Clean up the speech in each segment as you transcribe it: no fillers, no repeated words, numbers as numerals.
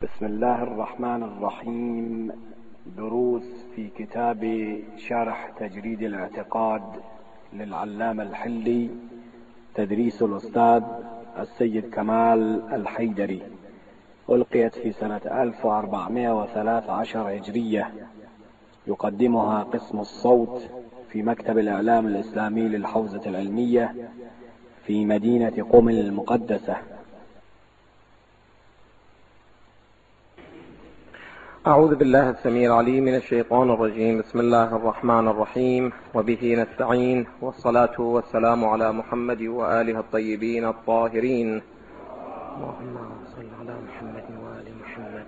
بسم الله الرحمن الرحيم. دروس في كتاب شرح تجريد الاعتقاد للعلامة الحلي، تدريس الأستاذ السيد كمال الحيدري، ألقيت في سنة 1413 هجرية. يقدمها قسم الصوت في مكتب الإعلام الإسلامي للحوزة العلمية في مدينة قم المقدسة. أعوذ بالله السميع العليم من الشيطان الرجيم. بسم الله الرحمن الرحيم، وبه نستعين، والصلاة والسلام على محمد وآله الطيبين الطاهرين. اللهم صل على محمد وآل محمد.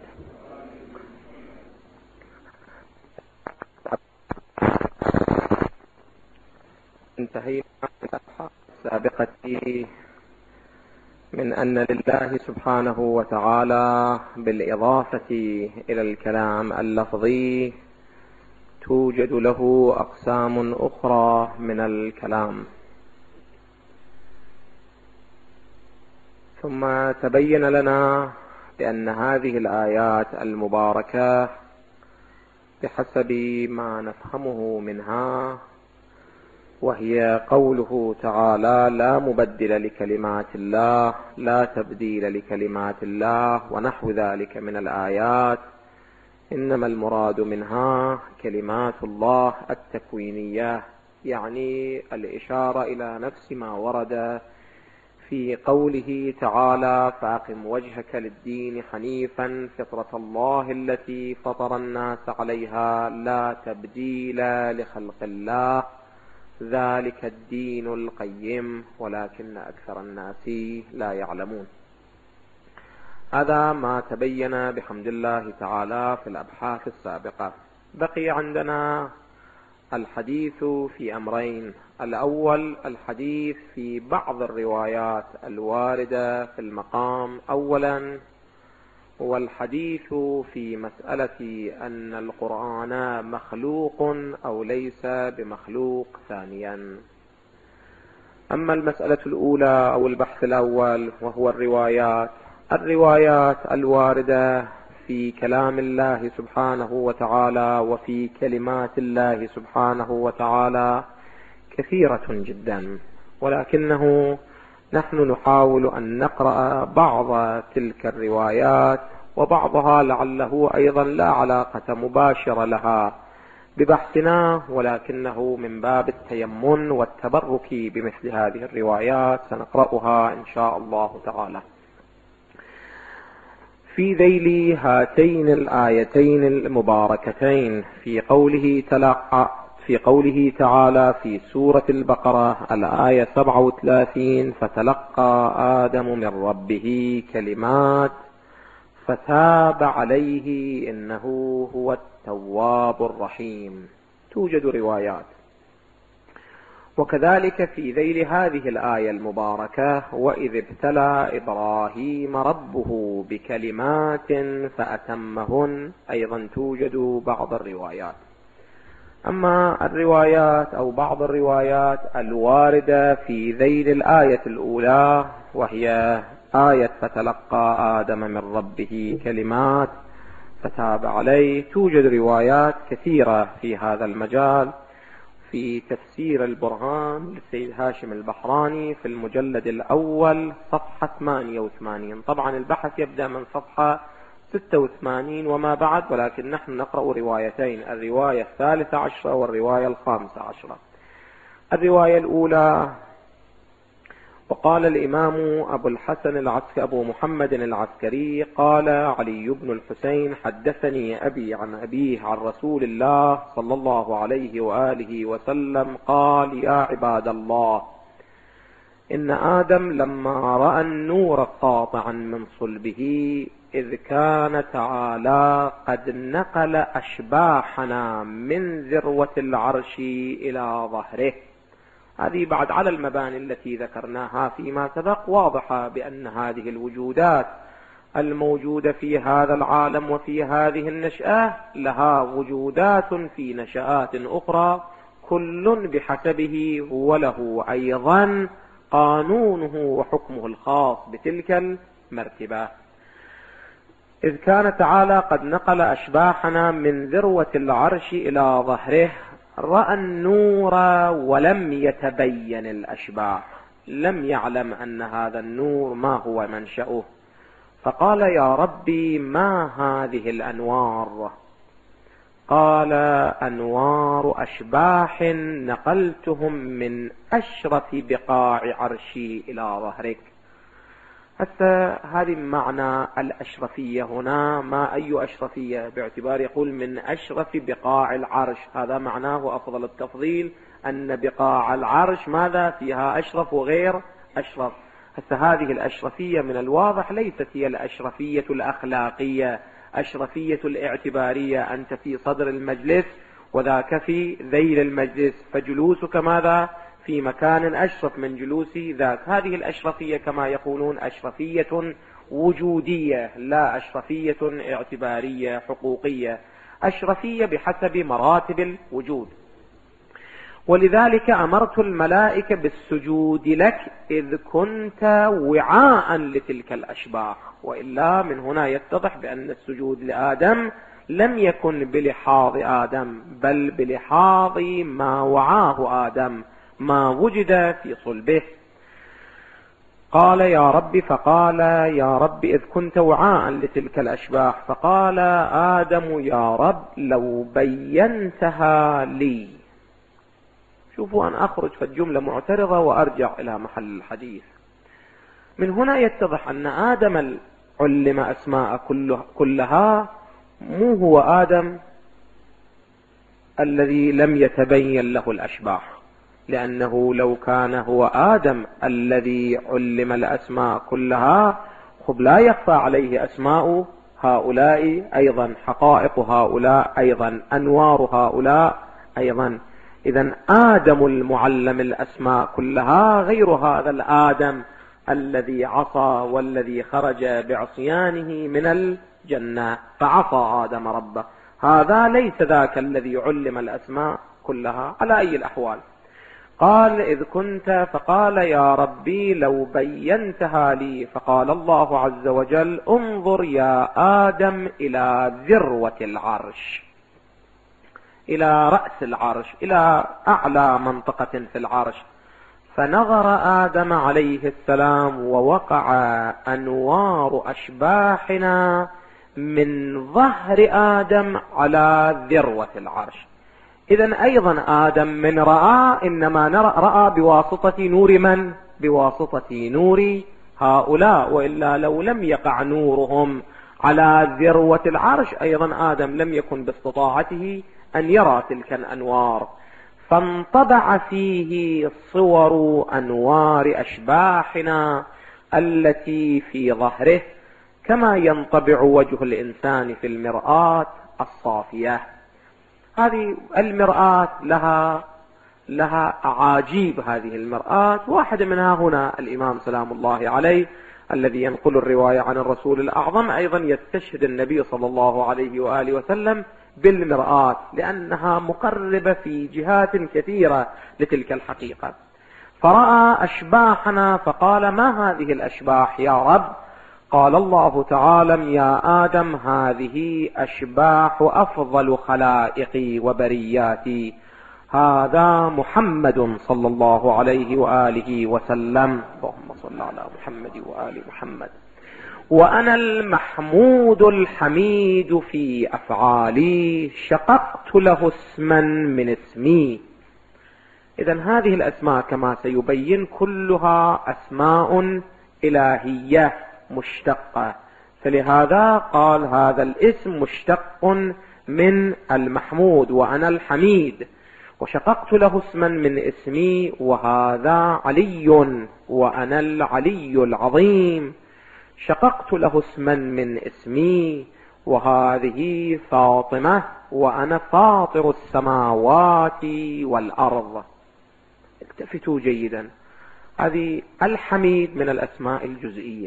انتهينا من الأبحاث السابقة من أن لله سبحانه وتعالى بالإضافة إلى الكلام اللفظي توجد له أقسام أخرى من الكلام، ثم تبين لنا بأن هذه الآيات المباركة بحسب ما نفهمه منها، وهي قوله تعالى: لا مبدل لكلمات الله، لا تبديل لكلمات الله، ونحو ذلك من الآيات، إنما المراد منها كلمات الله التكوينية، يعني الإشارة إلى نفس ما ورد في قوله تعالى: فأقم وجهك للدين حنيفا فطرة الله التي فطر الناس عليها لا تبديل لخلق الله ذلك الدين القيم ولكن أكثر الناس لا يعلمون. هذا ما تبين بحمد الله تعالى في الأبحاث السابقة. بقي عندنا الحديث في أمرين: الأول الحديث في بعض الروايات الواردة في المقام أولا، والحديث في مسألة أن القرآن مخلوق أو ليس بمخلوق ثانيا. أما المسألة الأولى أو البحث الأول وهو الروايات الواردة في كلام الله سبحانه وتعالى وفي كلمات الله سبحانه وتعالى كثيرة جدا، ولكنه نحن نحاول أن نقرأ بعض تلك الروايات، وبعضها لعله أيضا لا علاقة مباشرة لها ببحثنا، ولكنه من باب التيمن والتبرك بمثل هذه الروايات سنقرأها إن شاء الله تعالى. في ذيل هاتين الآيتين المباركتين في قوله تعالى في سورة البقرة الآية 37: فتلقى آدم من ربه كلمات فتاب عليه إنه هو التواب الرحيم، توجد روايات. وكذلك في ذيل هذه الآية المباركة: وإذ ابتلى إبراهيم ربه بكلمات فأتمهن، أيضا توجد بعض الروايات. أما الروايات أو بعض الروايات الواردة في ذيل الآية الأولى وهي آية فتلقى آدم من ربه كلمات فتاب عليه، توجد روايات كثيرة في هذا المجال. في تفسير البرهان للسيد هاشم البحراني في المجلد الأول صفحة 88، طبعا البحث يبدأ من صفحة 86 وما بعد، ولكن نحن نقرأ روايتين: الرواية 13 والرواية 15. الرواية الأولى: وقال الإمام أبو الحسن أبو محمد العسكري قال علي بن الحسين: حدثني أبي عن أبيه عن رسول الله صلى الله عليه وآله وسلم قال: يا عباد الله، إن آدم لما رأى النور قاطعا من صلبه إذ كان تعالى قد نقل أشباحنا من ذروة العرش إلى ظهره. هذه بعد على المباني التي ذكرناها فيما سبق واضحة بأن هذه الوجودات الموجودة في هذا العالم وفي هذه النشأة لها وجودات في نشآت أخرى، كل بحسبه، وله أيضا قانونه وحكمه الخاص بتلك المرتبة. إذ كان تعالى قد نقل أشباحنا من ذروة العرش إلى ظهره، رأى النور ولم يتبين الأشباح، لم يعلم أن هذا النور ما هو منشأه، فقال يا ربي ما هذه الأنوار؟ قال أنوار أشباح نقلتهم من أشرف بقاع عرشي إلى ظهرك. هذه معنى الأشرفية هنا، ما أي أشرفية، باعتبار يقول من أشرف بقاع العرش، هذا معناه أفضل التفضيل، أن بقاع العرش ماذا فيها أشرف وغير أشرف. هذه الأشرفية من الواضح ليست هي الأشرفية الأخلاقية، أشرفية الاعتبارية، أنت في صدر المجلس وذاك في ذيل المجلس، فجلوسك ماذا في مكان أشرف من جلوس ذاك. هذه الأشرفية كما يقولون أشرفية وجودية، لا أشرفية اعتبارية حقوقية، أشرفية بحسب مراتب الوجود. ولذلك أمرت الملائكة بالسجود لك إذ كنت وعاء لتلك الأشباح. وإلا من هنا يتضح بأن السجود لآدم لم يكن بلحاظ آدم، بل بلحاظ ما وعاه آدم، ما وجد في صلبه. قال يا رب، فقال يا رب إذ كنت وعاء لتلك الأشباح، فقال آدم يا رب لو بينتها لي. شوفوا أن أخرج في الجملة معترضة وأرجع إلى محل الحديث. من هنا يتضح أن آدم علم أسماء كلها، مو هو آدم الذي لم يتبين له الأشباح، لأنه لو كان هو آدم الذي علم الأسماء كلها لا يخفى عليه أسماء هؤلاء أيضا، حقائق هؤلاء أيضا، أنوار هؤلاء أيضا. إذن آدم المعلم الأسماء كلها غير هذا الآدم الذي عصى والذي خرج بعصيانه من الجنة، فعصى آدم ربه، هذا ليس ذاك الذي علم الأسماء كلها على أي الأحوال. قال إذ كنت، فقال يا ربي لو بينتها لي. فقال الله عز وجل انظر يا آدم إلى ذروة العرش، إلى رأس العرش، إلى أعلى منطقة في العرش. فنظر آدم عليه السلام ووقع أنوار أشباحنا من ظهر آدم على ذروة العرش. إذن أيضا آدم من رأى إنما رأى بواسطة نور من؟ بواسطة نور هؤلاء، وإلا لو لم يقع نورهم على ذروة العرش أيضا آدم لم يكن باستطاعته أن يرى تلك الأنوار. فانطبع فيه صور أنوار أشباحنا التي في ظهره، كما ينطبع وجه الإنسان في المرآة الصافية. هذه المرآة لها أعاجيب. هذه المرآة واحد منها هنا الإمام سلام الله عليه الذي ينقل الرواية عن الرسول الأعظم أيضا يستشهد النبي صلى الله عليه وآله وسلم بالمرآة، لأنها مقربة في جهات كثيرة لتلك الحقيقة. فرأى أشباحنا فقال ما هذه الأشباح يا رب؟ قال الله تعالى يا آدم هذه أشباح أفضل خلائقي وبرياتي، هذا محمد صلى الله عليه وآله وسلم، اللهم صل على محمد وآل محمد، وأنا المحمود الحميد في أفعالي، شققت له اسما من اسمي. إذن هذه الأسماء كما سيبين كلها أسماء إلهية مشتقة، فلهذا قال هذا الاسم مشتق من المحمود وأنا الحميد، وشققت له اسما من اسمي، وهذا علي وأنا العلي العظيم، شققت له اسما من اسمي، وهذه فاطمة وأنا فاطر السماوات والأرض. التفتوا جيدا، هذه الحميد من الأسماء الجزئية،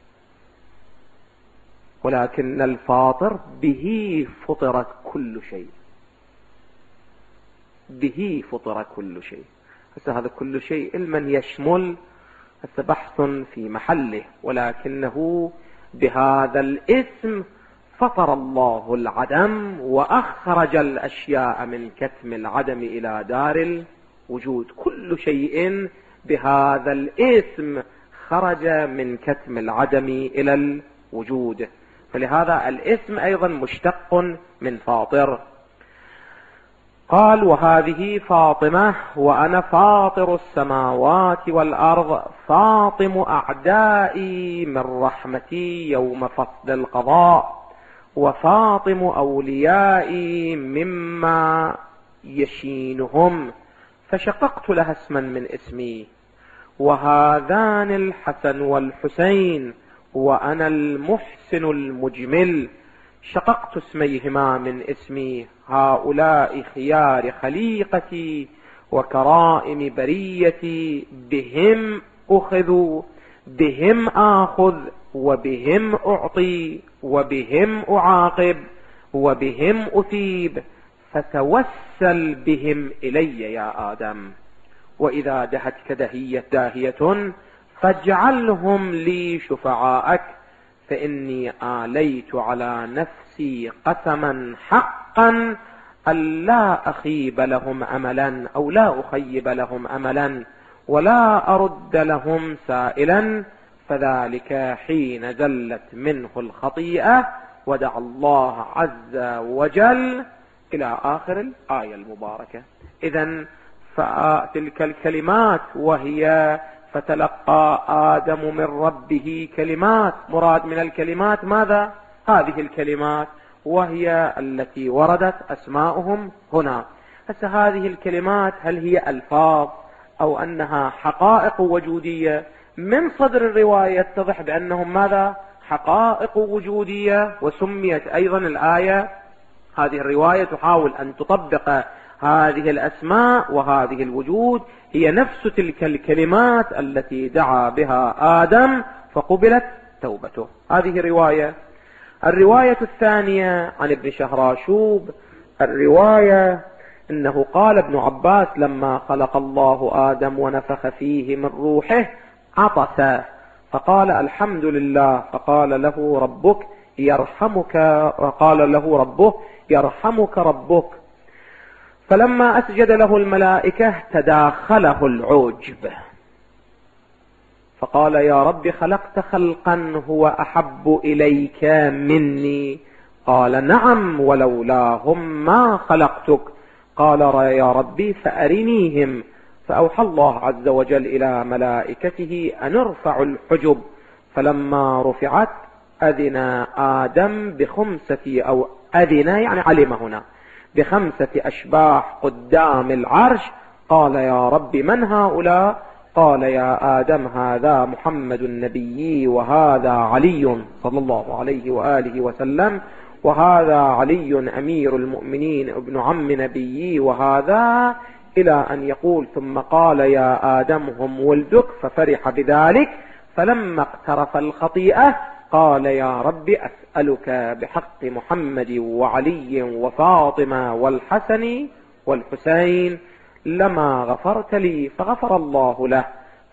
ولكن الفاطر به فطرت كل شيء، به فطر كل شيء. هذا كل شيء علما يشمل بحث في محله، ولكنه بهذا الاسم فطر الله العدم وأخرج الأشياء من كتم العدم إلى دار الوجود. كل شيء بهذا الاسم خرج من كتم العدم إلى الوجود، فلهذا الاسم أيضا مشتق من فاطر. قال: وهذه فاطمة وأنا فاطر السماوات والأرض فاطم أعدائي من رحمتي يوم فصل القضاء وفاطم أوليائي مما يشينهم، فشققت لها اسما من اسمي. وهذان الحسن والحسين وأنا المحسن المجمل، شققت اسميهما من اسمي. هؤلاء خيار خليقتي وكرائم بريتي، بهم أخذ بهم آخذ وبهم أعطي وبهم أعاقب وبهم أثيب، فتوسل بهم إلي يا آدم. وإذا دهتك داهية فاجعلهم لي شفعاءك، فإني آليت على نفسي قسما حقا ألا أخيب لهم أملا أو لا أخيب لهم أملا ولا أرد لهم سائلا. فذلك حين زلت منه الخطيئة ودعا الله عز وجل إلى آخر الآية المباركة. إذن فتلك الكلمات وهي فتلقى آدم من ربه كلمات، مراد من الكلمات ماذا؟ هذه الكلمات، وهي التي وردت أسماؤهم هنا. هذه الكلمات هل هي ألفاظ أو أنها حقائق وجودية؟ من صدر الرواية يتضح بأنهم ماذا؟ حقائق وجودية. وسميت أيضا الآية، هذه الرواية تحاول أن تطبق هذه الأسماء وهذه الوجود، هي نفس تلك الكلمات التي دعا بها آدم فقبلت توبته. هذه رواية. الرواية الثانية عن ابن شهراشوب، الرواية إنه قال ابن عباس: لما خلق الله آدم ونفخ فيه من روحه عطس فقال: الحمد لله. فقال له ربك يرحمك، وقال له ربه يرحمك ربك. فلما أسجد له الملائكة تداخله العجب فقال: يا رب خلقت خلقا هو أحب إليك مني. قال: نعم، ولولاهم ما خلقتك. قال: يا ربي فأرنيهم. فأوحى الله عز وجل إلى ملائكته أن ارفعوا الحجب. فلما رفعت أذن آدم بخمسة، أو أذن يعني علم هنا، ب5 أشباح قدام العرش. قال: يا رب من هؤلاء؟ قال: يا آدم هذا محمد النبي، وهذا علي صلى الله عليه وآله وسلم، وهذا علي أمير المؤمنين ابن عم نبيي، وهذا إلى أن يقول: ثم قال: يا آدم هم ولدك. ففرح بذلك. فلما اقترف الخطيئة قال: يا رب أسألك بحق محمد وعلي وفاطمة والحسن والحسين لما غفرت لي. فغفر الله له.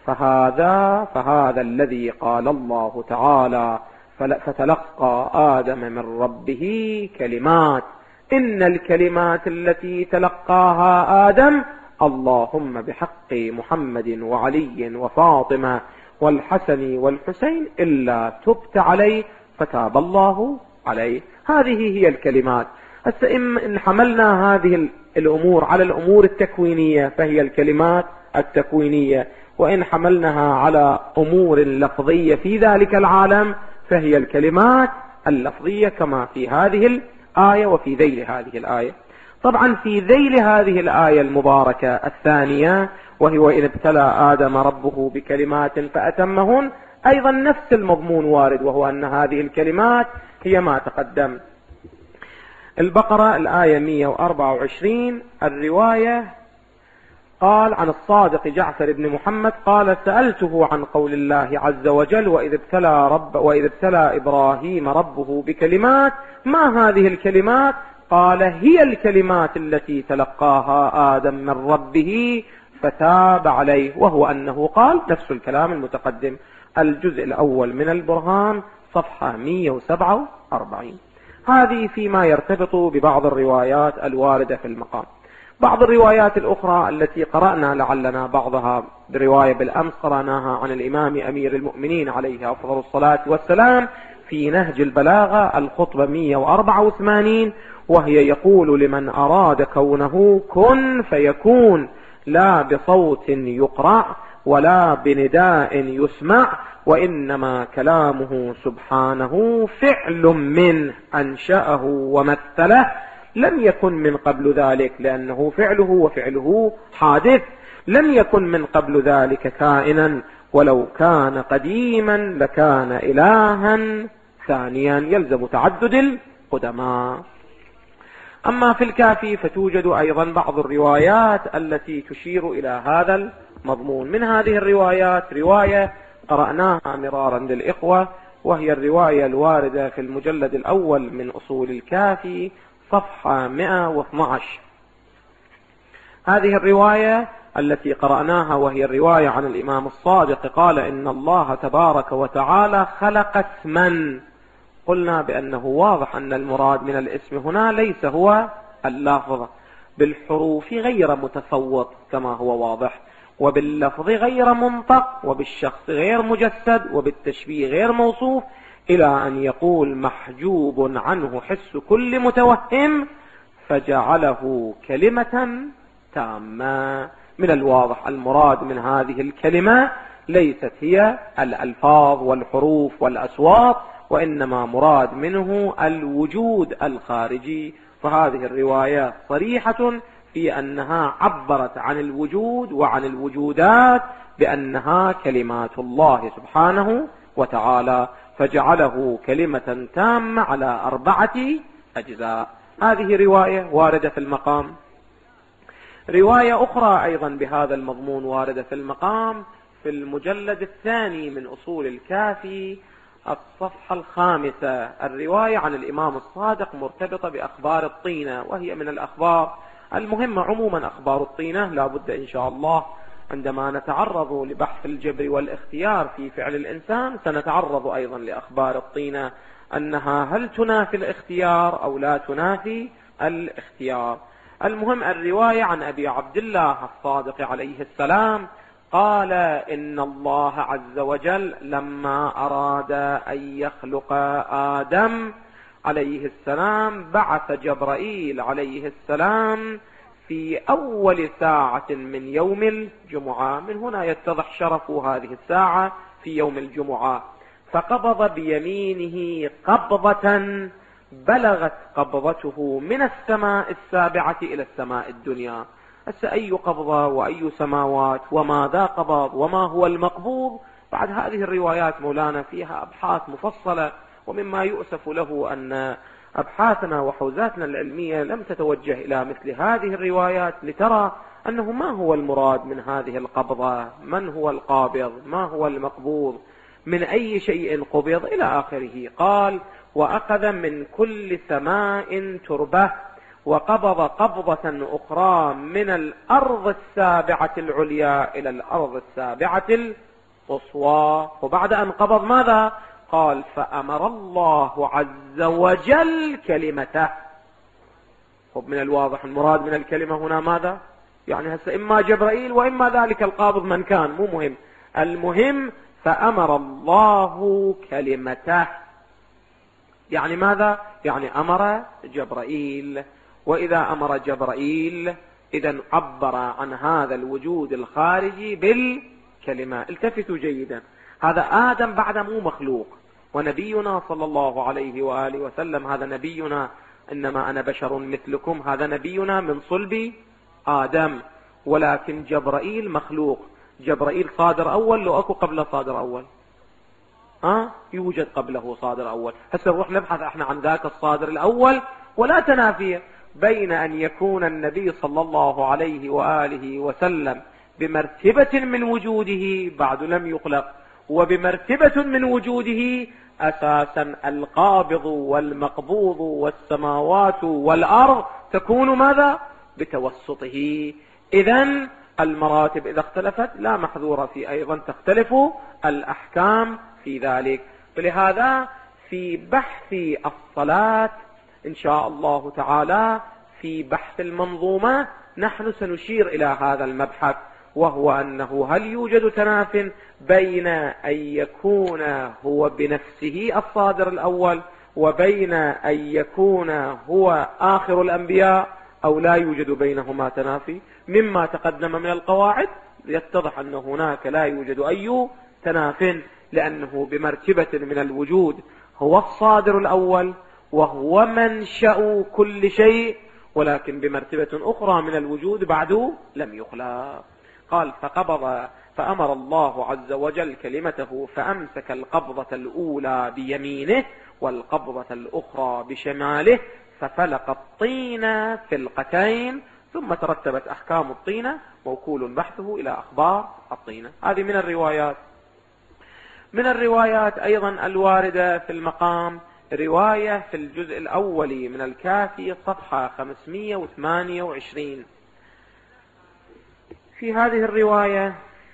فهذا الذي قال الله تعالى: فتلقى آدم من ربه كلمات. إن الكلمات التي تلقاها آدم اللهم بحق محمد وعلي وفاطمة والحسن والحسين إلا تبت عليه فتاب الله عليه. هذه هي الكلمات. إن حملنا هذه الأمور على الأمور التكوينية فهي الكلمات التكوينية، وإن حملناها على أمور لفظية في ذلك العالم فهي الكلمات اللفظية، كما في هذه الآية وفي ذيل هذه الآية. طبعا في ذيل هذه الآية المباركة الثانية، وهي وإذ ابتلى آدم ربه بكلمات فأتمهن، أيضا نفس المضمون وارد، وهو أن هذه الكلمات هي ما تقدم. البقرة الآية 124 الرواية قال عن الصادق جعفر بن محمد قال: سألته عن قول الله عز وجل: وإذ ابتلى إبراهيم ربه بكلمات، ما هذه الكلمات؟ قال: هي الكلمات التي تلقاها آدم من ربه فتاب عليه، وهو أنه قال نفس الكلام المتقدم. الجزء الأول من البرهان صفحة 147. هذه فيما يرتبط ببعض الروايات الواردة في المقام. بعض الروايات الأخرى التي قرأنا لعلنا بعضها برواية بالأمس قرأناها عن الإمام أمير المؤمنين عليه أفضل الصلاة والسلام في نهج البلاغة الخطبة 184، وهي يقول لمن أراد كونه كن فيكون، لا بصوت يقرأ ولا بنداء يسمع، وإنما كلامه سبحانه فعل منه أنشأه ومثله، لم يكن من قبل ذلك لأنه فعله وفعله حادث، لم يكن من قبل ذلك كائنا، ولو كان قديما لكان إلها ثانيا، يلزم تعدد القدماء. أما في الكافي فتوجد أيضا بعض الروايات التي تشير إلى هذا المضمون. من هذه الروايات رواية قرأناها مرارا للإخوة، وهي الرواية الواردة في المجلد الأول من أصول الكافي صفحة 112. هذه الرواية التي قرأناها وهي الرواية عن الإمام الصادق قال إن الله تبارك وتعالى خلق اسما. قلنا بأنه واضح أن المراد من الاسم هنا ليس هو اللفظ، بالحروف غير متفوت كما هو واضح، وباللفظ غير منطق، وبالشخص غير مجسد، وبالتشبيه غير موصوف، إلى أن يقول محجوب عنه حس كل متوهم فجعله كلمة تامة. من الواضح المراد من هذه الكلمة ليست هي الألفاظ والحروف والأصوات، وإنما مراد منه الوجود الخارجي. فهذه الرواية صريحة في أنها عبرت عن الوجود وعن الوجودات بأنها كلمات الله سبحانه وتعالى، فجعله كلمة تامة على 4 أجزاء. هذه رواية واردة في المقام. رواية أخرى أيضا بهذا المضمون واردة في المقام في المجلد الثاني من أصول الكافي الصفحة 5. الرواية عن الإمام الصادق مرتبطة بأخبار الطينة، وهي من الأخبار المهمة عموما. أخبار الطينة لا بد إن شاء الله عندما نتعرض لبحث الجبر والاختيار في فعل الإنسان سنتعرض أيضا لأخبار الطينة، أنها هل تنافي الاختيار أو لا تنافي الاختيار. المهم الرواية عن أبي عبد الله الصادق عليه السلام قال إن الله عز وجل لما أراد أن يخلق آدم عليه السلام بعث جبرائيل عليه السلام في أول ساعة من يوم الجمعة. من هنا يتضح شرف هذه الساعة في يوم الجمعة. فقبض بيمينه قبضة بلغت قبضته من السماء السابعة إلى السماء الدنيا. أي قبضة وأي سماوات وماذا قبض وما هو المقبوض؟ بعد هذه الروايات مولانا فيها أبحاث مفصلة، ومما يؤسف له أن أبحاثنا وحوزاتنا العلمية لم تتوجه إلى مثل هذه الروايات لترى أنه ما هو المراد من هذه القبضة، من هو القابض، ما هو المقبوض، من أي شيء قبض إلى آخره. قال وأخذ من كل سماء تربة وقبض قبضة أخرى من الأرض السابعة العليا إلى الأرض السابعة القصوى. وبعد أن قبض ماذا؟ قال فأمر الله عز وجل كلمته. من الواضح المراد من الكلمة هنا ماذا؟ يعني هسه إما جبرائيل وإما ذلك القابض من كان، مو مهم، المهم فأمر الله كلمته. يعني ماذا؟ يعني أمر جبرائيل، وإذا أمر جبرائيل إذا عبر عن هذا الوجود الخارجي بالكلمة. التفتوا جيدا، هذا آدم بعد مو مخلوق، ونبينا صلى الله عليه وآله وسلم هذا نبينا، إنما أنا بشر مثلكم، هذا نبينا من صلب آدم، ولكن جبرائيل مخلوق. جبرائيل صادر أول لو أكو قبله صادر أول؟ يوجد قبله صادر أول. هسه نروح نبحث احنا عن ذاك الصادر الأول، ولا تنافي بين أن يكون النبي صلى الله عليه وآله وسلم بمرتبة من وجوده بعد لم يخلق، وبمرتبة من وجوده أساسا القابض والمقبوض والسماوات والأرض تكون ماذا؟ بتوسطه. إذن المراتب إذا اختلفت لا محذور في أيضا تختلف الأحكام في ذلك. فلهذا في بحث الصلاة إن شاء الله تعالى في بحث المنظومة نحن سنشير إلى هذا المبحث، وهو أنه هل يوجد تناف بين أن يكون هو بنفسه الصادر الأول وبين أن يكون هو آخر الأنبياء، أو لا يوجد بينهما تنافي؟ مما تقدم من القواعد يتضح أن هناك لا يوجد أي تناف، لأنه بمرتبة من الوجود هو الصادر الأول وهو منشأ كل شيء، ولكن بمرتبة أخرى من الوجود بعد لم يخلق. قال فأمر الله عز وجل كلمته فأمسك القبضة الأولى بيمينه والقبضة الأخرى بشماله ففلق الطين فلقتين، ثم ترتبت أحكام الطينة موكول بحثه إلى أخبار الطينة. هذه من الروايات. من الروايات أيضا الواردة في المقام رواية في الجزء الأول من الكافي صفحة 528. في هذه الرواية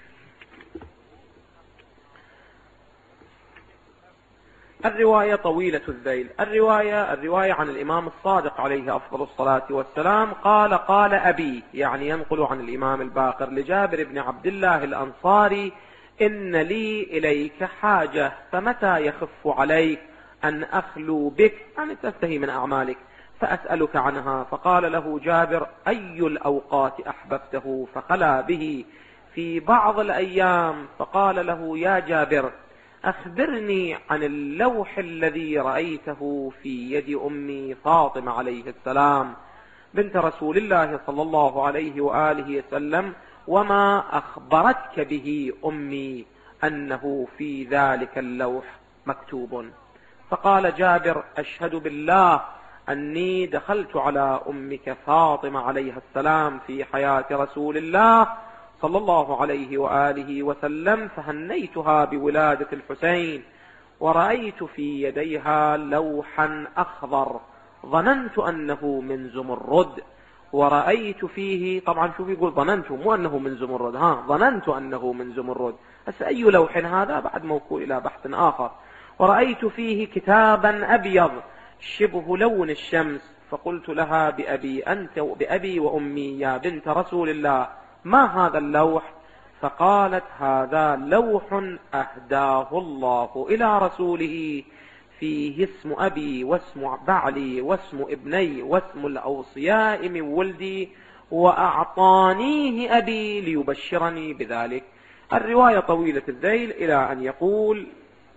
الرواية طويلة الذيل. الرواية عن الإمام الصادق عليه أفضل الصلاة والسلام قال أبي، يعني ينقل عن الإمام الباقر لجابر بن عبد الله الأنصاري: إن لي إليك حاجة، فمتى يخف عليك أن أخلو بك، أن تنتهي من أعمالك، فأسألك عنها. فقال له جابر: أي الأوقات أحببته؟ فخلا به في بعض الأيام، فقال له: يا جابر، أخبرني عن اللوح الذي رأيته في يد أمي فاطمة عليه السلام بنت رسول الله صلى الله عليه وآله وسلم، وما أخبرتك به أمي أنه في ذلك اللوح مكتوب. فقال جابر: أشهد بالله أني دخلت على أمك فاطمة عليها السلام في حياة رسول الله صلى الله عليه وآله وسلم، فهنيتها بولادة الحسين، ورأيت في يديها لوحا أخضر ظننت أنه من زمرد، ورأيت فيه، طبعا شوف يقول ظننت، مو أنه من زمرد، ظننت أنه من زمرد. بس أي لوح هذا بعد موكول إلى بحث آخر. ورأيت فيه كتابا أبيض شبه لون الشمس، فقلت لها: بأبي وأمي يا بنت رسول الله، ما هذا اللوح؟ فقالت: هذا لوح أهداه الله إلى رسوله، فيه اسم أبي واسم بعلي واسم ابني واسم الأوصياء من ولدي، وأعطانيه أبي ليبشرني بذلك. الرواية طويلة الذيل إلى أن يقول: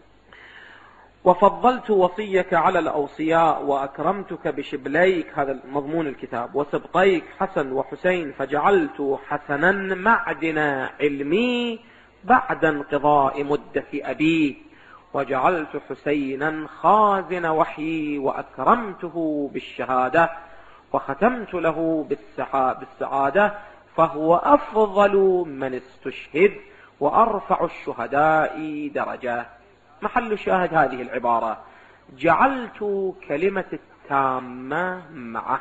وفضلت وصيك على الأوصياء وأكرمتك بشبليك، هذا مضمون الكتاب، وسبطيك حسن وحسين، فجعلت حسنا معدن علمي بعد انقضاء مدة أبي، وجعلت حسينا خازن وحيي، وأكرمته بالشهادة، وختمت له بالسعادة، فهو أفضل من استشهد وأرفع الشهداء درجة. محل شاهد هذه العبارة: جعلت كلمة التامة معه.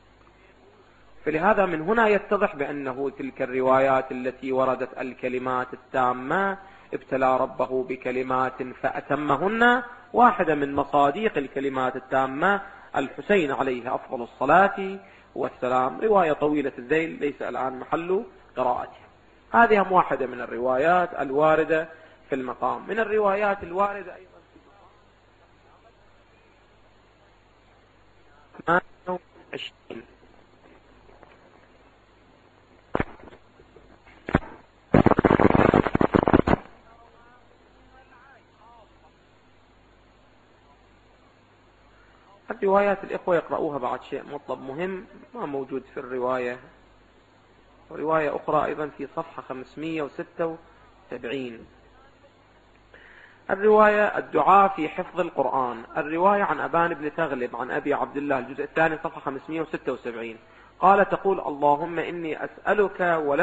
فلهذا من هنا يتضح بأنه تلك الروايات التي وردت الكلمات التامة ابتلى ربه بكلمات فأتمهن، واحدة من مصاديق الكلمات التامة الحسين عليه أفضل الصلاة والسلام. رواية طويلة الذيل ليس الآن محل قراءتها. هذه واحدة من الروايات الواردة في المقام. من الروايات الواردة أيضا الروايات الإخوة يقرؤوها بعد شيء مطلب مهم ما موجود في الرواية. ورواية أخرى أيضا في صفحة 576. الرواية الدعاء في حفظ القرآن. الرواية عن أبان بن تغلب عن أبي عبد الله الجزء الثاني صفحة 576 قال: تقول: اللهم إني أسألك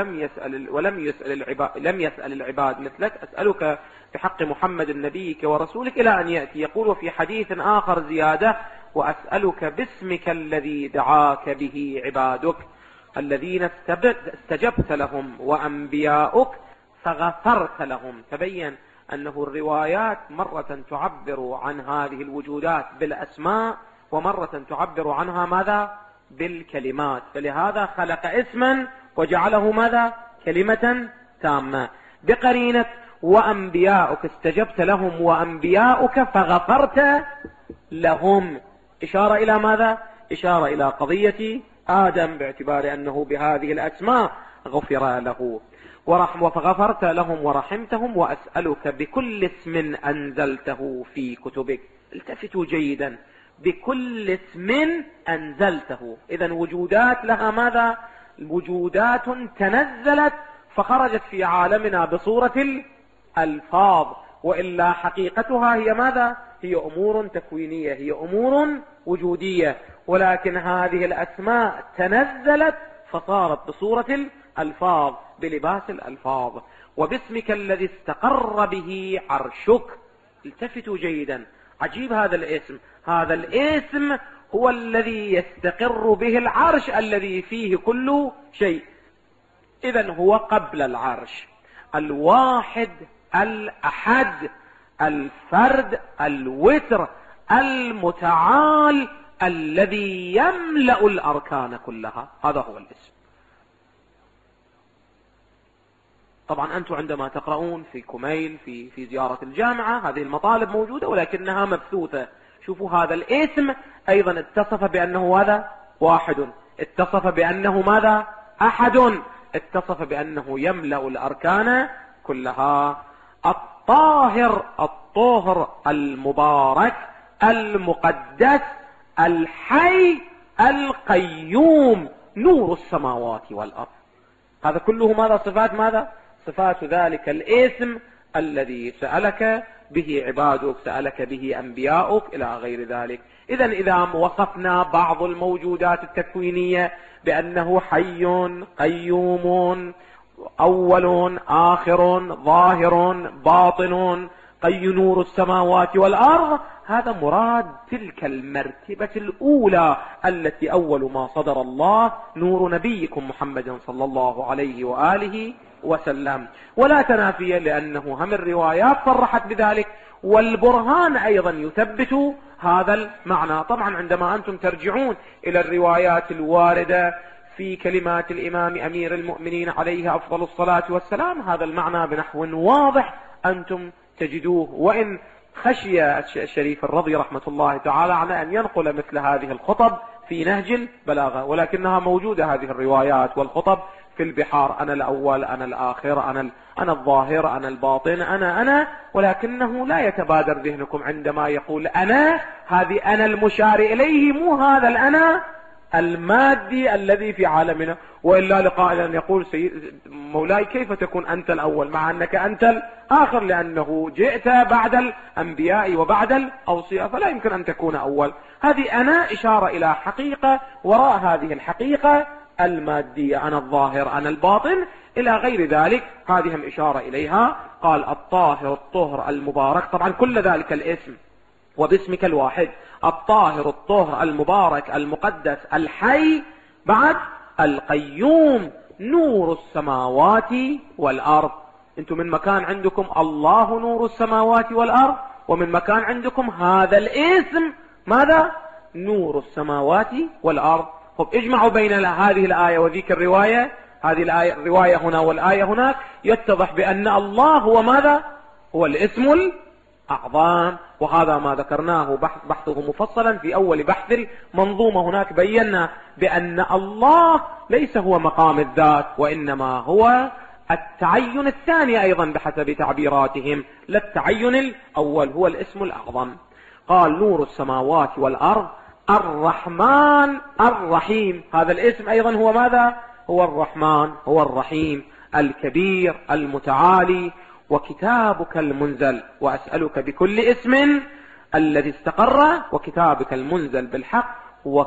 لم يسأل العباد مثلك، أسألك بحق محمد نبيك ورسولك إلى أن يأتي. يقول في حديث آخر زيادة: وأسألك باسمك الذي دعاك به عبادك الذين استجبت لهم وأنبياؤك فغفرت لهم. تبين أنه الروايات مرة تعبر عن هذه الوجودات بالأسماء، ومرة تعبر عنها ماذا؟ بالكلمات. فلهذا خلق اسما وجعله ماذا؟ كلمة تامة، بقرينة وأنبياؤك استجبت لهم وأنبياؤك فغفرت لهم. إشارة إلى ماذا؟ إشارة إلى قضية آدم، باعتبار أنه بهذه الأسماء غفر له. فغفرت لهم ورحمتهم، وأسألك بكل اسم أنزلته في كتبك. التفتوا جيدا، بكل اسم أنزلته. إذن وجودات لها ماذا؟ وجودات تنزلت فخرجت في عالمنا بصورة الألفاظ، وإلا حقيقتها هي ماذا؟ هي أمور تكوينية، هي أمور وجودية، ولكن هذه الأسماء تنزلت فصارت بصورة الألفاظ، بلباس الألفاظ. وباسمك الذي استقر به عرشك. التفتوا جيدا، عجيب هذا الاسم. هذا الاسم هو الذي يستقر به العرش الذي فيه كل شيء. إذن هو قبل العرش، الواحد الأحد، الفرد الوتر، المتعال، الذي يملأ الأركان كلها. هذا هو الاسم. طبعا أنتم عندما تقرؤون في كميل في زيارة الجامعة هذه المطالب موجودة ولكنها مبثوثة. شوفوا هذا الاسم أيضا اتصف بأنه هذا واحد، اتصف بأنه ماذا؟ أحد، اتصف بأنه يملأ الأركان كلها. الطاهر، الطهر، المبارك، المقدس، الحي، القيوم، نور السماوات والأرض. هذا كله ماذا؟ صفات ماذا؟ صفات ذلك الاسم الذي سألك به عبادك، سألك به أنبياؤك إلى غير ذلك. إذن إذا وصفنا بعض الموجودات التكوينية بأنه حي قيوم أول آخر ظاهر باطن قي نور السماوات والأرض، هذا مراد تلك المرتبة الأولى التي أول ما صدر الله نور نبيكم محمد صلى الله عليه وآله وسلم. ولا تنافي لأنه هم الروايات صرحت بذلك، والبرهان أيضا يثبت هذا المعنى. طبعا عندما أنتم ترجعون إلى الروايات الواردة في كلمات الإمام أمير المؤمنين عليه أفضل الصلاة والسلام، هذا المعنى بنحو واضح أنتم تجدوه، وإن خشي الشريف الرضي رحمة الله تعالى على أن ينقل مثل هذه الخطب في نهج البلاغة، ولكنها موجودة هذه الروايات والخطب في البحار. أنا الأول، أنا الآخر، أنا الظاهر، أنا الباطن، أنا، ولكنه لا يتبادر ذهنكم عندما يقول أنا، هذه أنا المشار إليه، مو هذا الأنا المادي الذي في عالمنا. وإلا لقائل أن يقول مولاي كيف تكون أنت الأول مع أنك أنت الآخر، لأنه جئت بعد الأنبياء وبعد الأوصياء، فلا يمكن أن تكون أول. هذه أنا إشارة إلى حقيقة، وراء هذه الحقيقة المادية، أنا الظاهر، أنا الباطن إلى غير ذلك، هذه هم إشارة إليها. قال الطاهر الطهر المبارك، طبعا كل ذلك الاسم وباسمك الواحد، الطاهر الطهر المبارك المقدس الحي، بعد القيوم، نور السماوات والأرض. انتم من مكان عندكم الله نور السماوات والأرض، ومن مكان عندكم هذا الاسم ماذا؟ نور السماوات والأرض. طب اجمعوا بين هذه الآية وذيك الرواية، هذه الآية الرواية هنا والآية هناك، يتضح بأن الله هو ماذا؟ هو الاسم الأعظم. وهذا ما ذكرناه بحثه مفصلا في أول بحث المنظومة. هناك بينا بأن الله ليس هو مقام الذات، وإنما هو التعين الثاني أيضا بحسب تعبيراتهم، لا التعين الأول، هو الاسم الأعظم. قال نور السماوات والأرض، الرحمن الرحيم، هذا الاسم أيضا هو ماذا؟ هو الرحمن، هو الرحيم، الكبير المتعالي. وكتابك المنزل، وأسألك بكل اسم الذي استقر، وكتابك المنزل بالحق،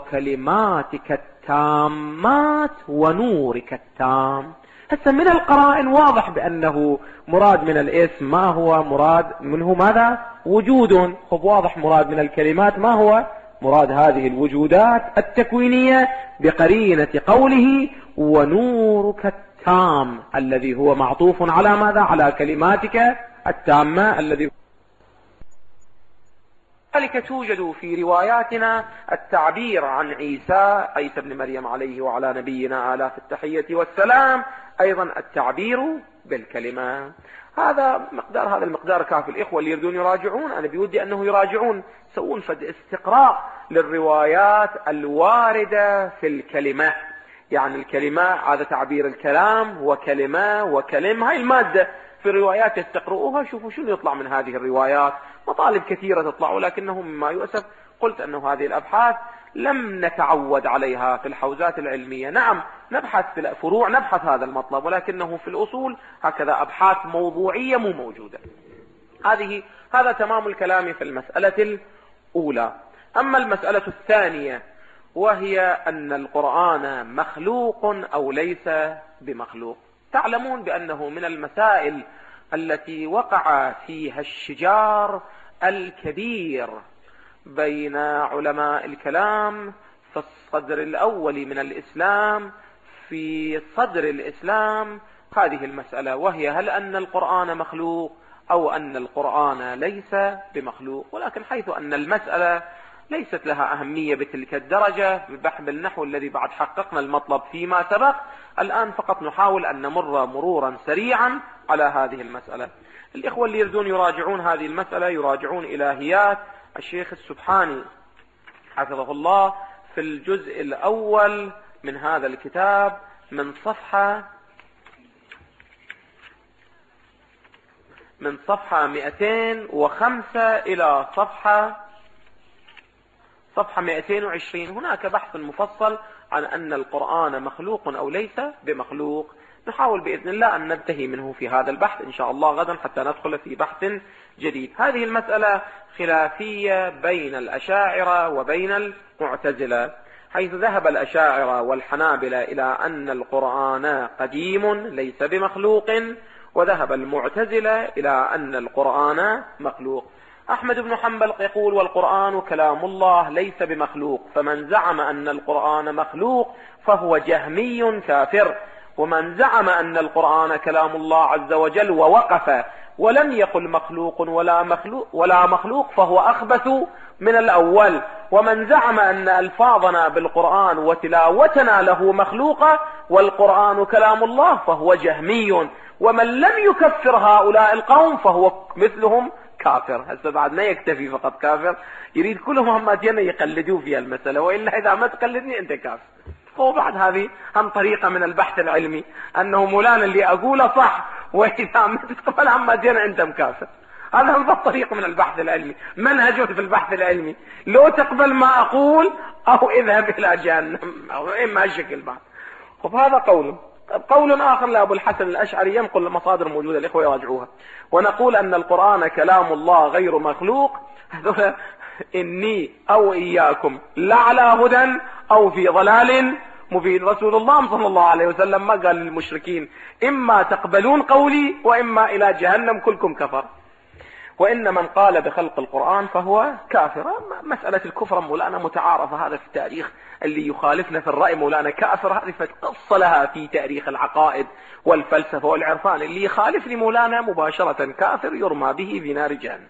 وكلماتك التامات، ونورك التام. هسه من القرائن واضح بأنه مراد من الاسم ما هو مراد منه ماذا؟ وجود. خب واضح مراد من الكلمات ما هو؟ مراد هذه الوجودات التكوينية، بقرينة قوله ونورك التام، الذي هو معطوف على ماذا؟ على كلماتك التامة. الذي ذلك توجد في رواياتنا التعبير عن عيسى بن مريم عليه وعلى نبينا آلاف التحية والسلام، أيضا التعبير بالكلمة. هذا المقدار كافي. الإخوة اللي يريدون يراجعون، أنا بودي أنه يراجعون، يسوون فد استقراء للروايات الواردة في الكلمة. يعني الكلمة هذا تعبير الكلام، وكلمة وكلم، هاي المادة في الروايات يستقرؤوها، شوفوا شنو يطلع من هذه الروايات. مطالب كثيرة تطلع، ولكنه مما يؤسف قلت أنه هذه الأبحاث لم نتعود عليها في الحوزات العلمية. نعم نبحث في الفروع، نبحث هذا المطلب، ولكنه في الأصول هكذا أبحاث موضوعية مو موجودة. هذا تمام الكلام في المسألة الأولى. أما المسألة الثانية وهي أن القرآن مخلوق أو ليس بمخلوق، تعلمون بأنه من المسائل التي وقع فيها الشجار الكبير بين علماء الكلام في الصدر الأول من الإسلام، في صدر الإسلام، هذه المسألة، وهي هل أن القرآن مخلوق أو أن القرآن ليس بمخلوق. ولكن حيث أن المسألة ليست لها أهمية بتلك الدرجة بحث النحو الذي بعد حققنا المطلب فيما سبق، الآن فقط نحاول أن نمر مرورا سريعا على هذه المسألة. الإخوة اللي يريدون يراجعون هذه المسألة يراجعون إلهيات الشيخ السبحاني حفظه الله في الجزء الأول من هذا الكتاب من صفحة 205 إلى صفحة 220. هناك بحث مفصل عن أن القرآن مخلوق أو ليس بمخلوق. نحاول بإذن الله أن ننتهي منه في هذا البحث إن شاء الله غدا حتى ندخل في بحث جديد. هذه المسألة خلافية بين الأشاعرة وبين المعتزلة، حيث ذهب الأشاعرة والحنابلة إلى أن القرآن قديم ليس بمخلوق، وذهب المعتزلة إلى أن القرآن مخلوق. أحمد بن حنبل يقول والقرآن كلام الله ليس بمخلوق، فمن زعم أن القرآن مخلوق فهو جهمي كافر، ومن زعم أن القرآن كلام الله عز وجل ووقف ولم يقل مخلوق ولا مخلوق فهو أخبث من الأول، ومن زعم أن ألفاظنا بالقرآن وتلاوتنا له مخلوقة والقرآن كلام الله فهو جهمي، ومن لم يكفر هؤلاء القوم فهو مثلهم كافر. هسه بعد ما يكتفي فقط كافر، يريد كلهم هم يقلدوا في المسألة، وإلا إذا ما تقلدني أنت كافر. وبعد هذه هم طريقة من البحث العلمي، أنه مولانا اللي أقوله صح، وإذا ما تقبل هم أنت مكافر. هذا هو طريق من البحث العلمي، منهج في البحث العلمي، لو تقبل ما أقول أو اذهب إلى جهنم، أو إما الشكل بعد. وهذا قول آخر لأبو الحسن الأشعري ينقل المصادر موجودة، الإخوة يراجعوها. ونقول أن القرآن كلام الله غير مخلوق، هذول إني أو إياكم لعلى هدى أو في ضلال مبين. رسول الله صلى الله عليه وسلم ما قال للمشركين إما تقبلون قولي وإما إلى جهنم كلكم كفر. وإن من قال بخلق القرآن فهو كافر. مسألة الكفر مولانا متعارفة، هذا في التاريخ اللي يخالفنا في الرأي مولانا كافر، هذه قصة لها في تاريخ العقائد والفلسفة والعرفان. اللي يخالفني مولانا مباشرة كافر يرمى به في نار جهنم.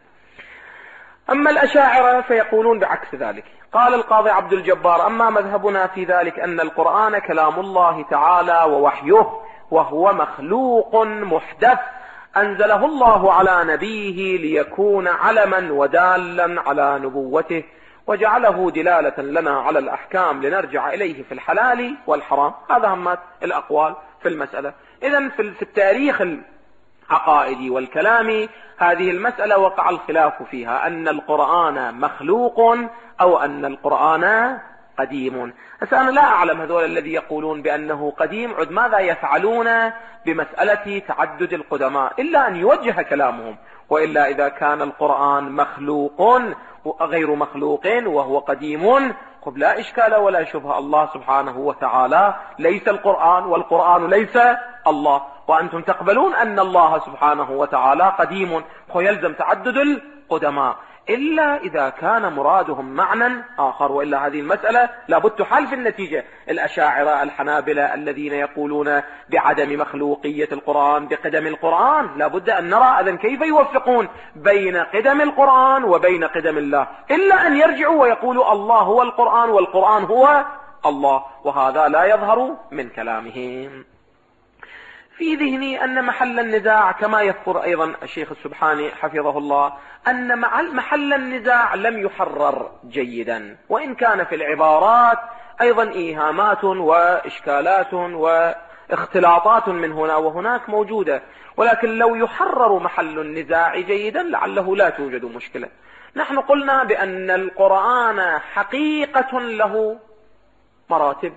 أما الأشاعرة فيقولون بعكس ذلك. قال القاضي عبد الجبار أما مذهبنا في ذلك أن القرآن كلام الله تعالى ووحيه، وهو مخلوق محدث أنزله الله على نبيه ليكون علما ودالا على نبوته، وجعله دلالة لنا على الأحكام لنرجع إليه في الحلال والحرام. هذا همات الأقوال في المسألة. إذن في التاريخ العقائدي والكلامي هذه المسألة وقع الخلاف فيها، أن القرآن مخلوق أو أن القرآن قديم. بس أنا لا أعلم هذول الذي يقولون بأنه قديم عد ماذا يفعلون بمسألة تعدد القدماء، إلا أن يوجه كلامهم. وإلا إذا كان القرآن مخلوق غير مخلوق وهو قديم لا إشكال ولا شبهة. الله سبحانه وتعالى ليس القرآن، والقرآن ليس الله، وأنتم تقبلون أن الله سبحانه وتعالى قديم، ويلزم تعدد القدماء. إلا إذا كان مرادهم معنى آخر، وإلا هذه المسألة لابد تحل في النتيجة. الأشاعرة الحنابلة الذين يقولون بعدم مخلوقية القرآن بقدم القرآن، لابد أن نرى إذن كيف يوفقون بين قدم القرآن وبين قدم الله، إلا أن يرجعوا ويقولوا الله هو القرآن والقرآن هو الله، وهذا لا يظهر من كلامهم. في ذهني أن محل النزاع كما يذكر أيضا الشيخ السبحاني حفظه الله أن محل النزاع لم يحرر جيدا، وإن كان في العبارات أيضا إيهامات وإشكالات واختلاطات من هنا وهناك موجودة، ولكن لو يحرر محل النزاع جيدا لعله لا توجد مشكلة. نحن قلنا بأن القرآن حقيقة له مراتب،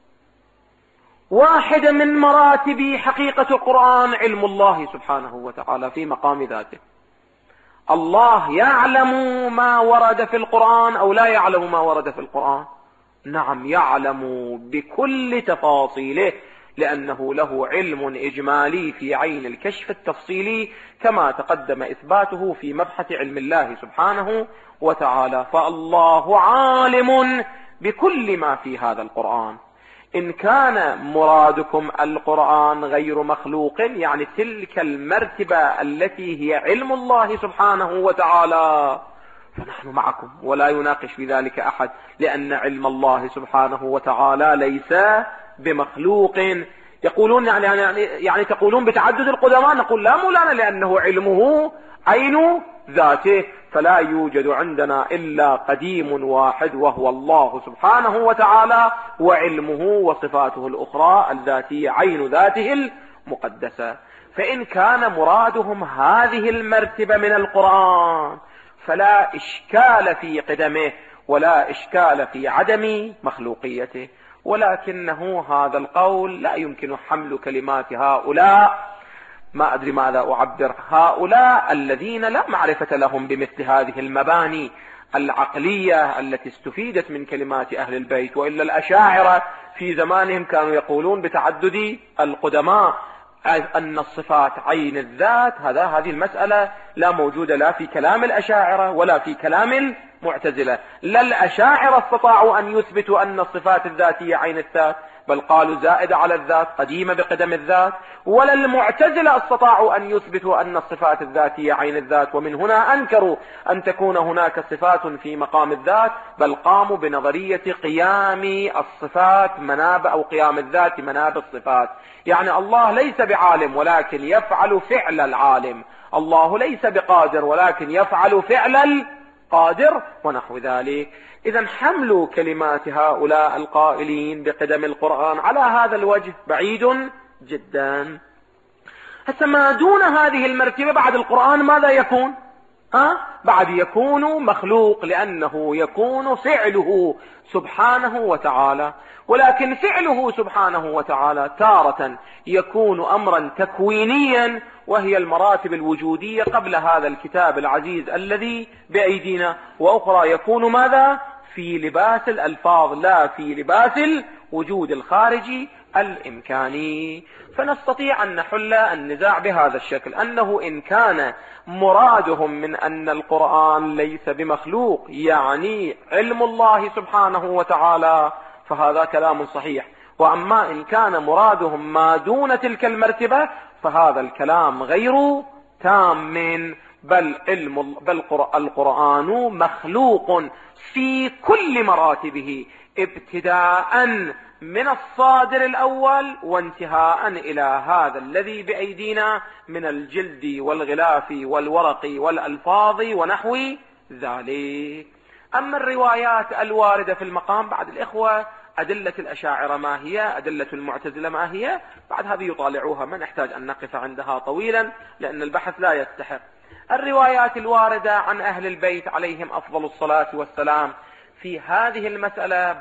واحدة من مراتب حقيقة القرآن علم الله سبحانه وتعالى في مقام ذاته. الله يعلم ما ورد في القرآن أو لا يعلم ما ورد في القرآن؟ نعم يعلم بكل تفاصيله، لأنه له علم إجمالي في عين الكشف التفصيلي كما تقدم إثباته في مبحث علم الله سبحانه وتعالى. فالله عالم بكل ما في هذا القرآن. إن كان مرادكم القرآن غير مخلوق، يعني تلك المرتبة التي هي علم الله سبحانه وتعالى، فنحن معكم ولا يناقش في ذلك أحد، لأن علم الله سبحانه وتعالى ليس بمخلوق. يقولون يعني تقولون بتعدد القدماء، نقول لا مولانا، لأنه علمه عين ذاته، فلا يوجد عندنا إلا قديم واحد وهو الله سبحانه وتعالى، وعلمه وصفاته الأخرى الذاتية عين ذاته المقدسة. فإن كان مرادهم هذه المرتبة من القرآن فلا إشكال في قدمه ولا إشكال في عدم مخلوقيته، ولكنه هذا القول لا يمكن حمل كلمات هؤلاء، ما أدري ماذا أعبر، هؤلاء الذين لا معرفة لهم بمثل هذه المباني العقلية التي استفيدت من كلمات أهل البيت. وإلا الأشاعرة في زمانهم كانوا يقولون بتعدد القدماء، أن الصفات عين الذات، هذه المسألة لا موجودة لا في كلام الأشاعرة ولا في كلام المعتزلة. لا الأشاعرة استطاعوا أن يثبتوا أن الصفات الذاتية عين الذات، بل قالوا زائدة على الذات قديمة بقدم الذات، ولا المعتزلة استطاعوا أن يثبتوا أن الصفات الذاتية عين الذات، ومن هنا أنكروا أن تكون هناك صفات في مقام الذات، بل قاموا بنظرية قيام الصفات مناب أو قيام الذات مناب الصفات. يعني الله ليس بعالم ولكن يفعل فعل العالم، الله ليس بقادر ولكن يفعل فعل القادر ونحو ذلك. إذن حمل كلمات هؤلاء القائلين بقدم القرآن على هذا الوجه بعيد جدا. هسه ما دون هذه المرتبة بعد القرآن ماذا يكون؟ بعد يكون مخلوق، لأنه يكون فعله سبحانه وتعالى. ولكن فعله سبحانه وتعالى تارة يكون أمرا تكوينيا، وهي المراتب الوجودية قبل هذا الكتاب العزيز الذي بأيدينا، وأخرى يكون ماذا؟ في لباس الألفاظ، لا في لباس الوجود الخارجي الإمكاني. فنستطيع أن نحل النزاع بهذا الشكل، أنه إن كان مرادهم من أن القرآن ليس بمخلوق يعني علم الله سبحانه وتعالى، فهذا كلام صحيح. وأما إن كان مرادهم ما دون تلك المرتبة فهذا الكلام غير تام، بل القرآن مخلوق في كل مراتبه، ابتداء من الصادر الأول وانتهاء إلى هذا الذي بأيدينا من الجلد والغلاف والورق والألفاظ ونحو ذلك. أما الروايات الواردة في المقام بعد الإخوة، أدلة الأشاعرة ما هي، أدلة المعتزلة ما هي، بعد هذه يطالعوها، ما نحتاج أن نقف عندها طويلا لأن البحث لا يستحق. الروايات الواردة عن أهل البيت عليهم أفضل الصلاة والسلام في هذه المسألة،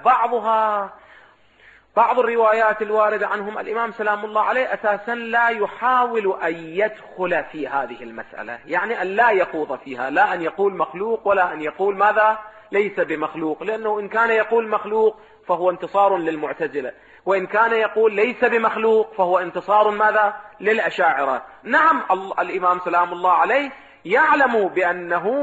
بعض الروايات الواردة عنهم الإمام سلام الله عليه أساسا لا يحاول أن يدخل في هذه المسألة، يعني أن لا يخوض فيها، لا أن يقول مخلوق ولا أن يقول ماذا ليس بمخلوق، لأنه إن كان يقول مخلوق فهو انتصار للمعتزلة، وإن كان يقول ليس بمخلوق فهو انتصار ماذا للأشاعرة. نعم الإمام سلام الله عليه يعلم بأنه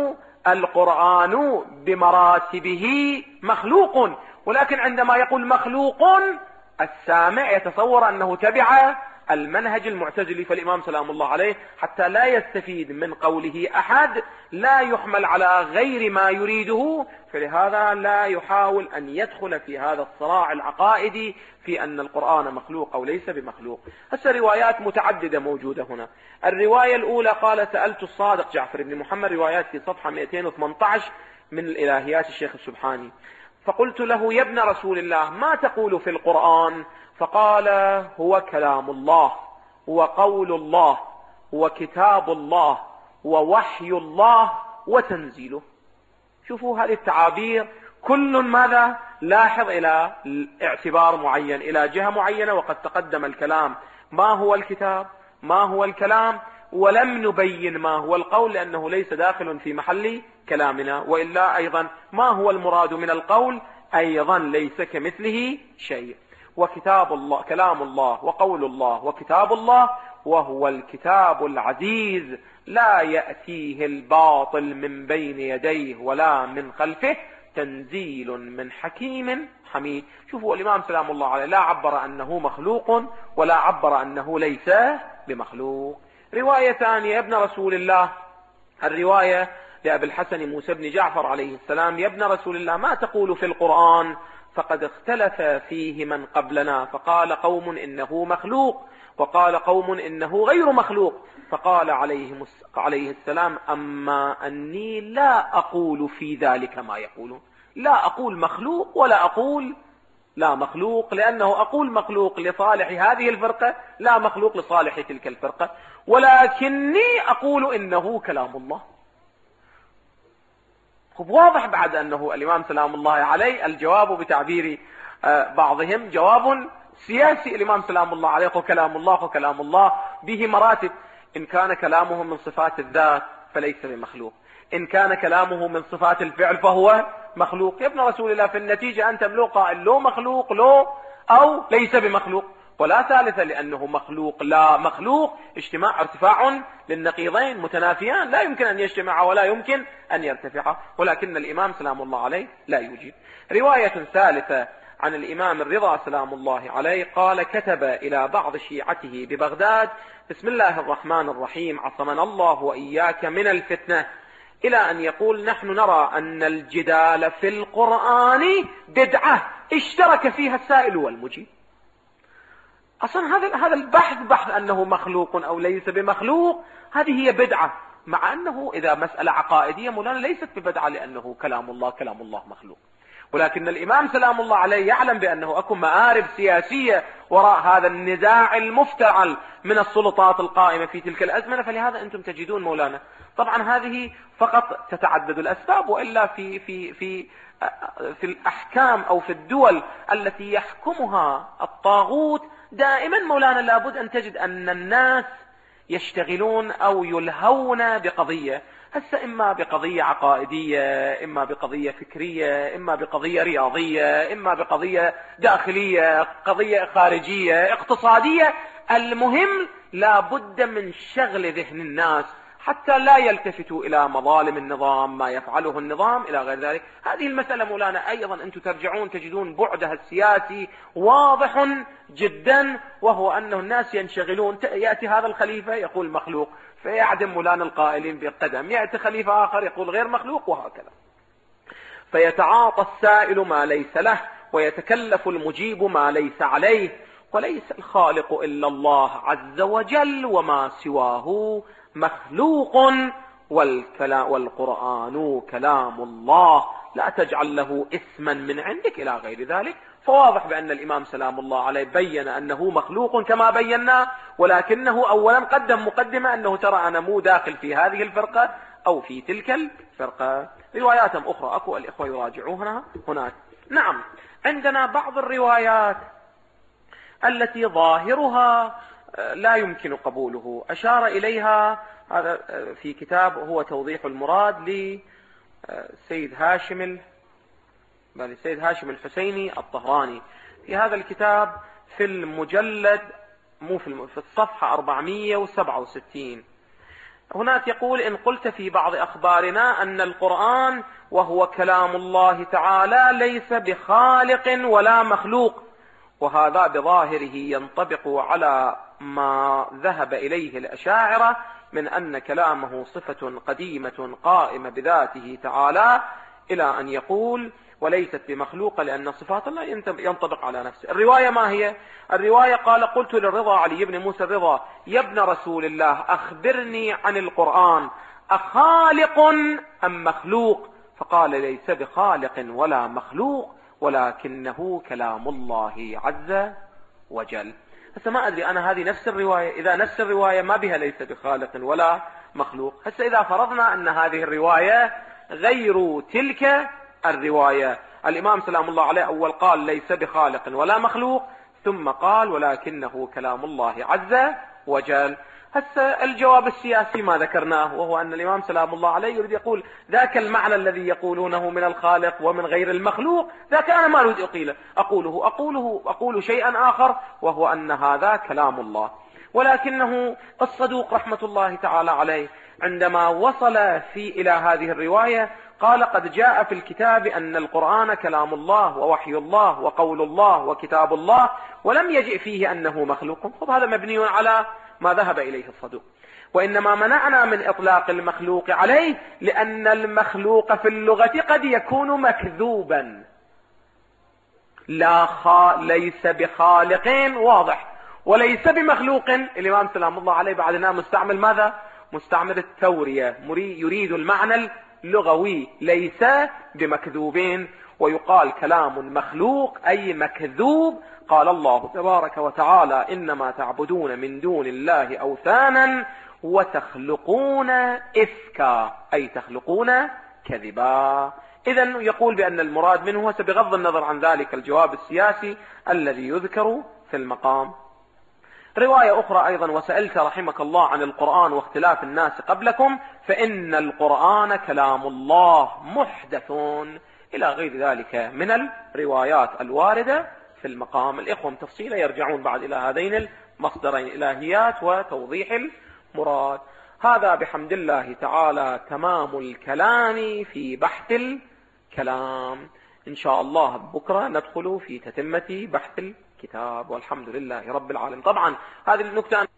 القرآن بمراتبه مخلوق، ولكن عندما يقول مخلوق السامع يتصور أنه تبع المنهج المعتزلي. فالإمام سلام الله عليه حتى لا يستفيد من قوله أحد لا يحمل على غير ما يريده، فلهذا لا يحاول أن يدخل في هذا الصراع العقائدي في أن القرآن مخلوق أو ليس بمخلوق. هسه روايات متعددة موجودة هنا. الرواية الأولى قال: سألت الصادق جعفر بن محمد، روايات في صفحة 218 من الإلهيات الشيخ السبحاني، فقلت له: يا ابن رسول الله، ما تقول في القرآن؟ فقال: هو كلام الله، وقول الله، وكتاب الله، ووحي الله، وتنزيله. شوفوا هذه التعابير كل ماذا؟ لاحظ إلى اعتبار معين، إلى جهة معينة، وقد تقدم الكلام ما هو الكتاب، ما هو الكلام، ولم نبين ما هو القول لأنه ليس داخل في محل كلامنا، وإلا أيضا ما هو المراد من القول أيضا ليس كمثله شيء. وكتاب الله، كلام الله، وقول الله، وكتاب الله، وهو الكتاب العزيز لا يأتيه الباطل من بين يديه ولا من خلفه، تنزيل من حكيم حميد. شوفوا الإمام سلام الله عليه لا عبر أنه مخلوق ولا عبر أنه ليس بمخلوق. رواية ثانية: يا ابن رسول الله، الرواية لأبي الحسن موسى بن جعفر عليه السلام: يا ابن رسول الله، ما تقول في القرآن؟ فقد اختلف فيه من قبلنا، فقال قوم إنه مخلوق، وقال قوم إنه غير مخلوق. فقال عليه السلام: أما أني لا أقول في ذلك ما يقولون. لا أقول مخلوق ولا أقول لا مخلوق، لأنه أقول مخلوق لصالح هذه الفرقة، لا مخلوق لصالح تلك الفرقة، ولكني أقول إنه كلام الله. واضح بعد أنه الإمام سلام الله عليه الجواب بتعبير بعضهم جواب سياسي. الإمام سلام الله عليه كلام الله، وكلام الله به مراتب. إن كان كلامه من صفات الذات فليس بمخلوق، إن كان كلامه من صفات الفعل فهو مخلوق. يا ابن رسول الله، في النتيجة أنت لو قائل لو مخلوق لو أو ليس بمخلوق، ولا ثالث، لأنه مخلوق لا مخلوق ارتفاع للنقيضين متنافيان، لا يمكن أن يجتمعا ولا يمكن أن يرتفعا، ولكن الإمام سلام الله عليه لا يجيب. رواية ثالثة عن الإمام الرضا سلام الله عليه قال: كتب إلى بعض شيعته ببغداد: بسم الله الرحمن الرحيم، عصمنا الله وإياك من الفتنة، إلى أن يقول: نحن نرى أن الجدال في القرآن بدعة اشترك فيها السائل والمجيب. أصلا هذا البحث أنه مخلوق أو ليس بمخلوق، هذه هي بدعة، مع أنه إذا مسألة عقائدية مولانا ليست ببدعة، لأنه كلام الله مخلوق. ولكن الإمام سلام الله عليه يعلم بأنه أكو مآرب سياسية وراء هذا النزاع المفتعل من السلطات القائمة في تلك الأزمنة، فلهذا أنتم تجدون مولانا طبعا هذه فقط تتعدد الأسباب، وإلا في الأحكام أو في الدول التي يحكمها الطاغوت دائما مولانا لابد أن تجد أن الناس يشتغلون أو يلهون بقضية، هسه إما بقضية عقائدية، إما بقضية فكرية، إما بقضية رياضية، إما بقضية داخلية، قضية خارجية، اقتصادية. المهم لابد من شغل ذهن الناس حتى لا يلتفتوا إلى مظالم النظام، ما يفعله النظام إلى غير ذلك. هذه المسألة مولانا أيضا أنتم ترجعون تجدون بعدها السياسي واضح جدا، وهو أنه الناس ينشغلون. يأتي هذا الخليفة يقول مخلوق فيعدم مولانا القائلين بقدم، يأتي خليفة آخر يقول غير مخلوق، وهكذا. فيتعاطى السائل ما ليس له، ويتكلف المجيب ما ليس عليه، وليس الخالق إلا الله عز وجل، وما سواه مخلوق، والقرآن كلام الله، لا تجعل له اسما من عندك إلى غير ذلك. فواضح بأن الإمام سلام الله عليه بين أنه مخلوق كما بينا، ولكنه أولا قدم مقدمة أنه ترى أنا مو داخل في هذه الفرقة أو في تلك الفرقة. روايات أخرى أكو الإخوة يراجعوها هناك. نعم، عندنا بعض الروايات التي ظاهرها لا يمكن قبوله، أشار إليها هذا في كتاب هو توضيح المراد لسيد هاشم الحسيني الطهراني. في هذا الكتاب في المجلد في الصفحة 467 هناك يقول: إن قلت في بعض أخبارنا أن القرآن وهو كلام الله تعالى ليس بخالق ولا مخلوق، وهذا بظاهره ينطبق على ما ذهب إليه الأشاعرة من أن كلامه صفة قديمة قائمة بذاته تعالى، إلى أن يقول: وليست بمخلوقة لأن صفات الله ينطبق على نفسه. الرواية ما هي؟ الرواية قال: قلت للرضا علي بن موسى الرضا: يا ابن رسول الله، أخبرني عن القرآن، أخالق أم مخلوق؟ فقال: ليس بخالق ولا مخلوق، ولكنه كلام الله عز وجل. هسه ما أدري أنا هذه نفس الرواية، إذا نفس الرواية ما بها ليس بخالق ولا مخلوق. هسه إذا فرضنا أن هذه الرواية غير تلك الرواية، الإمام سلام الله عليه أول قال ليس بخالق ولا مخلوق، ثم قال ولكنه كلام الله عز وجل. هسه الجواب السياسي ما ذكرناه، وهو أن الإمام سلام الله عليه يريد يقول ذاك المعنى الذي يقولونه من الخالق ومن غير المخلوق، ذاك أنا ما أريد أقول شيئا آخر، وهو أن هذا كلام الله. ولكنه الصدوق رحمة الله تعالى عليه عندما وصل إلى هذه الرواية قال: قد جاء في الكتاب أن القرآن كلام الله ووحي الله وقول الله وكتاب الله، ولم يجئ فيه أنه مخلوق. خب هذا مبني على ما ذهب إليه الصدوق. وإنما منعنا من إطلاق المخلوق عليه لأن المخلوق في اللغة قد يكون مكذوبا. ليس بخالق واضح، وليس بمخلوق. الإمام سلام الله عليه بعدنا مستعمل ماذا؟ مستعمل التورية، يريد المعنى اللغوي، ليس بمكذوبين. ويقال كلام مخلوق أي مكذوب. قال الله تبارك وتعالى: إنما تعبدون من دون الله أوثانا وتخلقون إفكا، أي تخلقون كذبا. إذن يقول بأن المراد منه بغض النظر عن ذلك الجواب السياسي الذي يذكر في المقام. رواية أخرى أيضا: وسألت رحمك الله عن القرآن واختلاف الناس قبلكم، فإن القرآن كلام الله محدث، إلى غير ذلك من الروايات الواردة في المقام. الإخوة تفصيلا يرجعون بعد إلى هذين المصدرين، إلهيات وتوضيح المراد. هذا بحمد الله تعالى تمام الكلام في بحث الكلام. إن شاء الله بكرة ندخل في تتمة بحث الكتاب، والحمد لله رب العالمين. طبعا هذه النكتة